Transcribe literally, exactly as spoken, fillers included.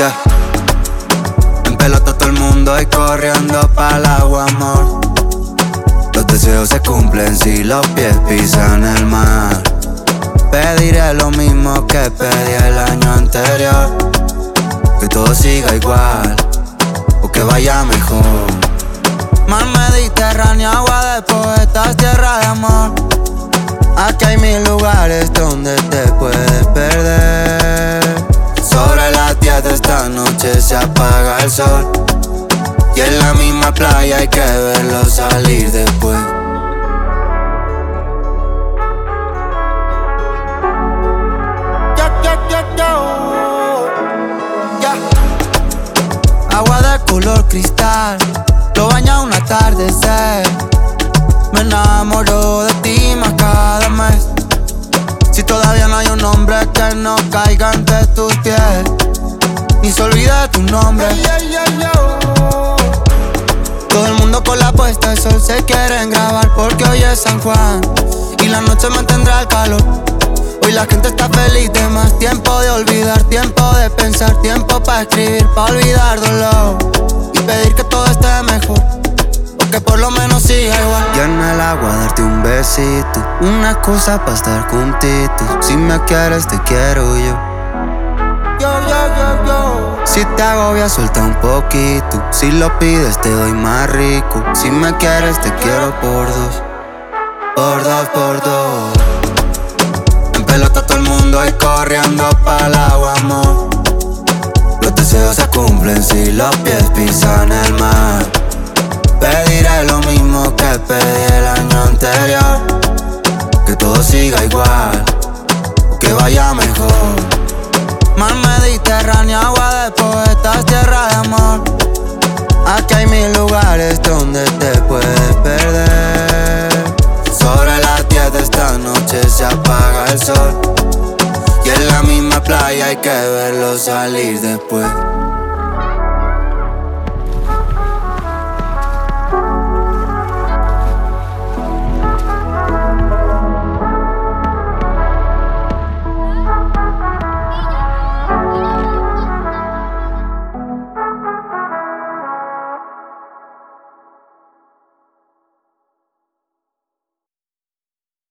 Yeah. En pelota todo el mundo y corriendo pa'l agua, amor. Los deseos se cumplen si los pies pisan el mar. Pediré lo mismo que pedí el año anterior, que todo siga igual o que vaya mejor. Mar Mediterráneo, agua de poetas, tierra de amor. Aquí hay mil lugares donde te puedes perder. Sobre las diez de esta noche se apaga el sol, y en la misma playa hay que verlo salir después. Yo, yo, yo, yo. Yeah. Agua de color cristal, lo baña un atardecer. Me enamoro de ti más cada mes. Si todavía no hay un hombre que no caiga ante tus pies, ni se olvide tu nombre. Todo el mundo con la puesta de sol se quieren grabar, porque hoy es San Juan y la noche mantendrá el calor. Hoy la gente está feliz de más. Tiempo de olvidar, tiempo de pensar, tiempo para escribir, para olvidar dolor y pedir que todo esté mejor, o que por lo menos siga igual. Y en el agua darte un besito, una excusa para estar juntito. Si me quieres te quiero yo. Yo, yo, yo, yo. Si te agobia suelta un poquito, si lo pides te doy más rico. Si me quieres te quiero por dos, por dos, por dos. En pelota todo el mundo y corriendo pa'l agua, amor. Los deseos se cumplen si los pies pisan el mar. Pediré lo mismo que pedí el año anterior, que todo siga igual o que vaya mejor. Mar Mediterráneo, agua de poetas, tierra de amor. Aquí hay mil lugares donde te puedes perder. Sobre las diez de esta noche se apaga el sol, y en la misma playa hay que verlo salir después.